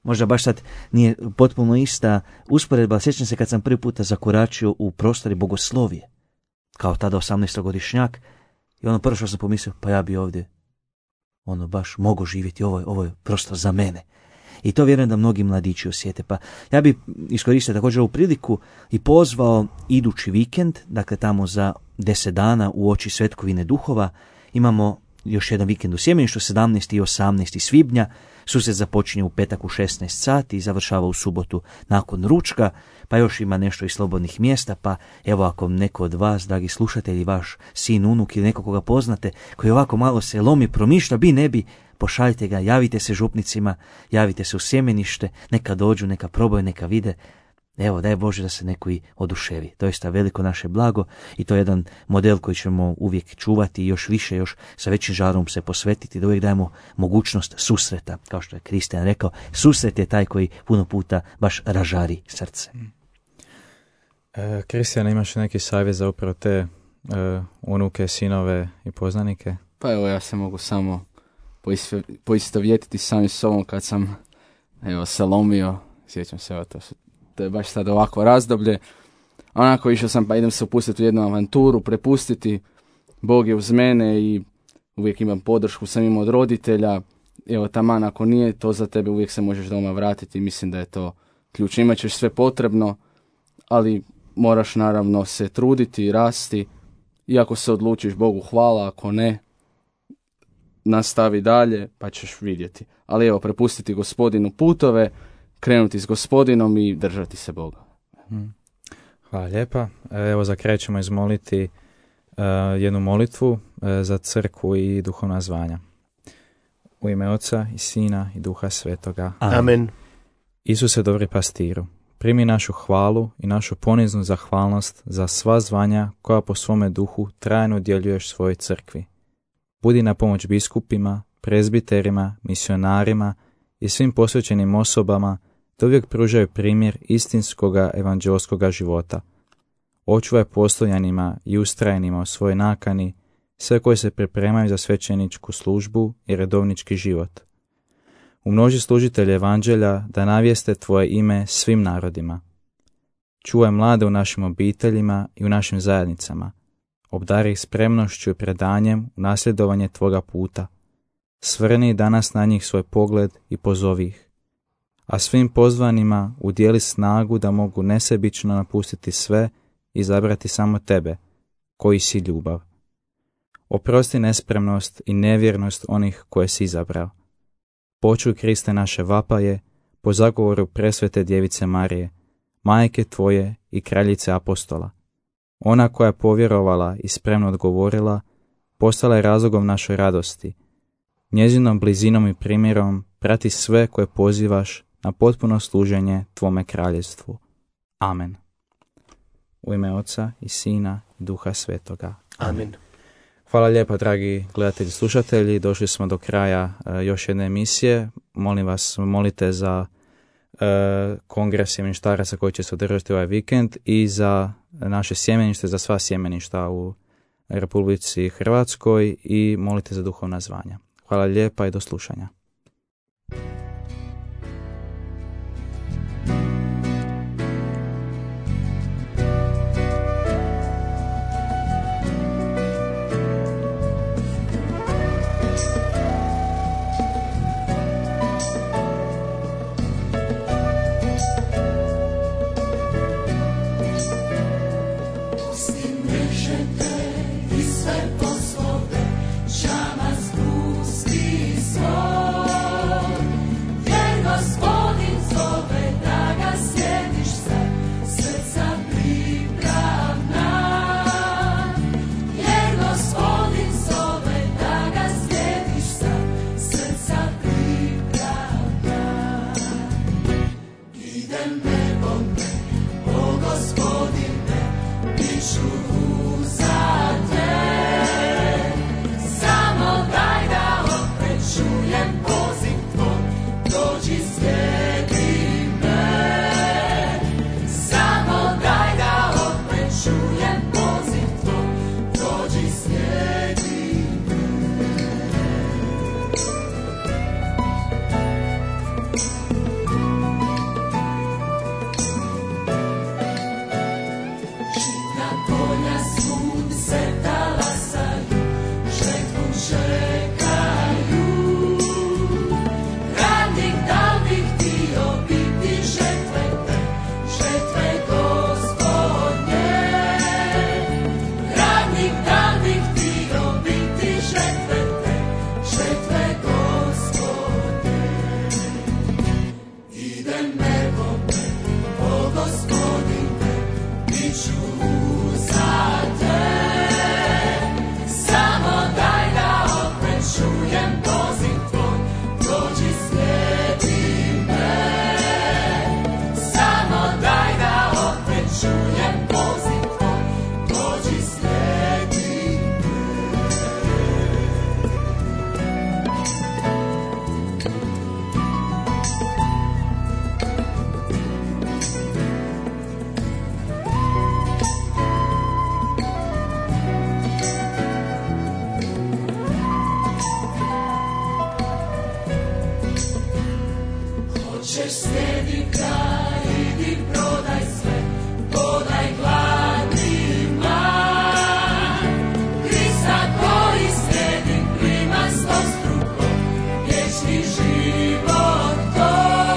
možda baš sad nije potpuno ista usporedba, ali sjećam se kad sam prvi puta zakoračio u prostore bogoslovije, kao tada osamnaestogodišnjak, i ono prvo što sam pomislio, pa ja bi ovdje ono baš mogu živjeti, ovo je, ovo je prostor za mene. I to vjerujem da mnogi mladići osjete. Pa ja bi iskoristio također ovu priliku i pozvao idući vikend, dakle tamo za deset dana u oči Svetkovine duhova, imamo još jedan vikend u Sjemeništu, sedamnaesti i osamnaesti svibnja. Susret započinje u petak u šesnaest sati i završava u subotu nakon ručka, pa još ima nešto i slobodnih mjesta, pa evo ako neko od vas, dragi slušatelji, vaš sin, unuk ili neko koga poznate, koji ovako malo se lomi, promišlja, bi ne bi, pošaljite ga, javite se župnicima, javite se u Sjemenište, neka dođu, neka probaju, neka vide. Evo, daj Bože da se neko i oduševi. To je sta veliko naše blago i to je jedan model koji ćemo uvijek čuvati i još više, još sa većim žarom se posvetiti, da uvijek dajemo mogućnost susreta. Kao što je Kristijan rekao, susret je taj koji puno puta baš ražari srce. E, Kristijan, imaš neki savjet za upravo te e, unuke, sinove i poznanike? Pa evo, ja se mogu samo poistovjetiti sami s sobom kad sam evo, se lomio, sjećam se, evo, to su to je baš sad ovako razdoblje. Onako išao sam, pa idem se upustiti u jednu avanturu, prepustiti. Bog je uz mene i uvijek imam podršku, sam imao od roditelja. Evo, taman ako nije to za tebe, uvijek se možeš doma vratiti. Mislim da je to ključno. Imat ćeš sve potrebno, ali moraš naravno se truditi i rasti. I ako se odlučiš, Bogu hvala, ako ne, nastavi dalje, pa ćeš vidjeti. Ali evo, prepustiti Gospodinu putove, krenuti s Gospodinom i držati se Boga. Hvala lijepa. Evo, za kraj ćemo izmoliti uh, jednu molitvu uh, za crkvu i duhovna zvanja. U ime Oca i Sina i Duha Svetoga. Amen. Isuse, dobri pastiru, primi našu hvalu i našu poniznu zahvalnost za sva zvanja koja po svome duhu trajno djeljuješ svojoj crkvi. Budi na pomoć biskupima, prezbiterima, misionarima i svim posvećenim osobama da uvijek pružaju primjer istinskoga evanđelskoga života. Očuvaj postojanima i ustrajanima u svojoj nakani sve koji se pripremaju za svećeničku službu i redovnički život. Umnoži služitelje evanđelja da navijeste tvoje ime svim narodima. Čuvaj mlade u našim obiteljima i u našim zajednicama. Obdari ih spremnošću i predanjem u nasljedovanje tvoga puta. Svrni danas na njih svoj pogled i pozovi ih. A svim pozvanima udjeli snagu da mogu nesebično napustiti sve i izabrati samo tebe, koji si ljubav. Oprosti nespremnost i nevjernost onih koje si izabrao. Počuj, Kriste, naše vapaje po zagovoru presvete djevice Marije, majke tvoje i kraljice apostola. Ona koja je povjerovala i spremno odgovorila, postala je razlogom našoj radosti. Njezinom blizinom i primjerom prati sve koje pozivaš na potpuno služenje tvome kraljevstvu. Amen. U ime Oca i Sina i Duha Svetoga. Amen. Hvala lijepa, dragi gledatelji i slušatelji. Došli smo do kraja uh, još jedne emisije. Molim vas, molite za uh, kongres sjemeništaraca koji će se održati ovaj vikend i za naše sjemenište, za sva sjemeništa u Republici Hrvatskoj i molite za duhovna zvanja. Hvala lijepa i do slušanja. Žitna polja svud se talasaju, žetvu čekaju. Radnik da bi htio biti žetve te, žetve Gospodnje. Radnik da bi htio biti žetve te, žetve Gospodnje. Idem nebom, o Gospodine, bit ću za te. Samo daj da opet čujem poziv tvoj, dođi slijedi me. Samo daj da opet čujem poziv tvoj, dođi slijedi me. Hoćeš slijedi kraj, idi prodaj sve, podaj gladnima. Krista koji slijedi, prima stostruko, vječni život to.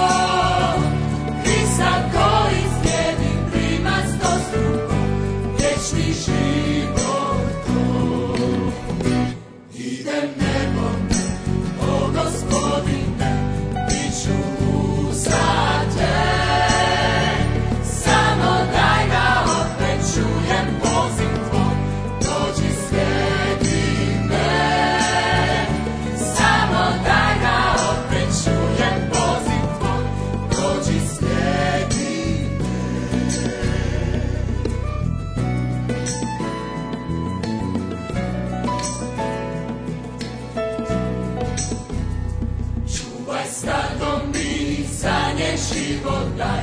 Krista koji slijedi, prima stostruko, vječni život to. Idem nebom, o Gospodine, bit ću za te. Samo daj da opet čujem poziv tvoj, dođi slijedi me. Samo daj da opet čujem poziv tvoj, dođi slijedi me. Čuvaj stadom misanje života,